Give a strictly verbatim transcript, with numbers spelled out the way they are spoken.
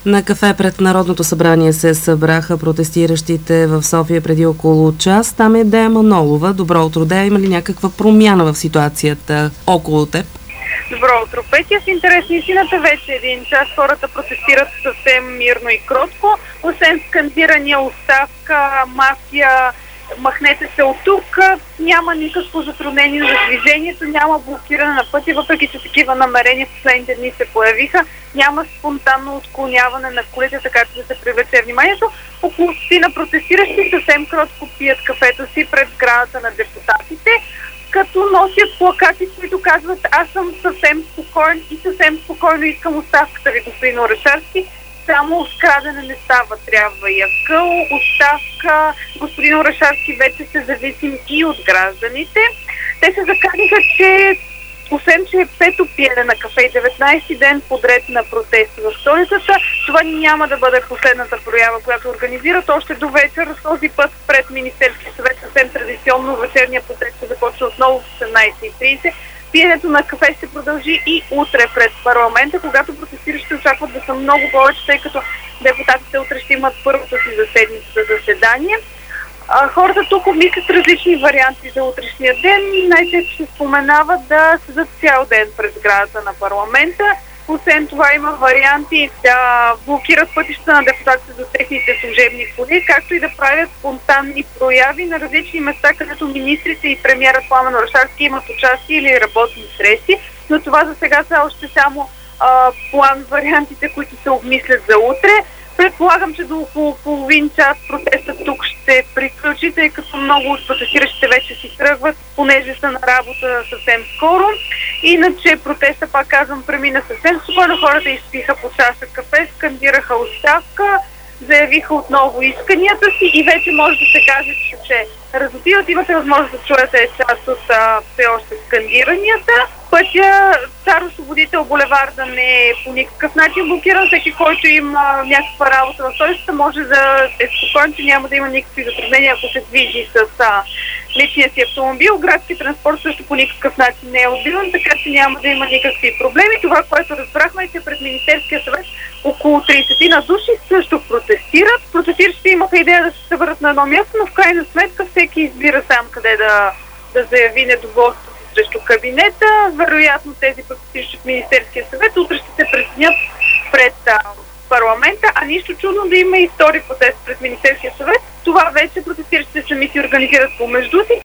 На кафе пред Народното събрание се събраха протестиращите в София преди около час. Там е Дея Манолова. Добро утро, Дея. Има ли някаква промяна в ситуацията около теб? Добро утро, Петя. В интерес на истината вече един час хората протестират съвсем мирно и кротко. Освен скандирания оставка, мафия, махнете се от тук, няма никакво затруднение за движението, няма блокиране на пътя, въпреки че такива намерения в последните дни се появиха. Няма спонтанно отклоняване на колите, така че да се привлече вниманието. Около стотина протестиращи съвсем кротко пият кафето си пред сградата на депутатите, като носят плакати, които казват: аз съм съвсем спокоен и съвсем спокойно искам оставката ви, господин Орешарски. Само с крадене не става, трябва и акъл, оставка. Господин Орешарски вече се зависим и от гражданите. Те се заканиха, че освен, че е пето пиене на кафе и деветнайсети ден подред на протести в столицата, това няма да бъде последната проява, която организират. Още до вечер, този път пред Министерския съвет, съвсем традиционно вечерния протест ще започва отново в осемнайсет и трийсет. Пиенето на кафе ще продължи и утре пред парламента, когато протестиращите очакват да са много повече, тъй като депутатите утре ще имат първото си за седмицата заседание. А, хората тук обмислят различни варианти за утрешния ден. Най-често се споменава да седат цял ден пред сградата на парламента. Освен това има варианти да блокират пътища на депутатите за техните служебни коли, както и да правят спонтанни прояви на различни места, където министрите и премиерът Пламен Орешарски имат участие или работни срещи. Но това за сега са още само а, план вариантите, които се обмислят за утре. Предполагам, че до около половин час протестът тук ще приключи, тъй като много от протестиращите вече си тръгват, понеже са на работа съвсем скоро. Иначе протеста, пак казвам, премина съвсем спокойно. Хората изпиха по чаша кафе, скандираха оставка, заявиха отново исканията си и вече може да се каже, че, че разотиват. Имате възможност да чуете част от а, все още скандиранията. Пътя Цар Освободител булеварда не е по никакъв начин блокиран. Всеки, който има някаква работа в столицата, може да е спокоен, че няма да има никакви затруднения, ако се движи с а, личния си автомобил. Градски транспорт също по никакъв начин не е отбиван, така че няма да има никакви проблеми. Това, което разбрахме, е, че пред Министерския съвет около трийсет на души също протестират. Протестиращите имаха идея да се съберат на едно място, но в крайна сметка всеки избира сам къде да, да заяви недоволството срещу кабинета. Вероятно тези протестиращи в Министерския съвет утре ще се присъединят пред а, парламента, а нищо чудно да има и втори протест пред Министерския съвет. Това вече протестиращите сами си организират помежду си.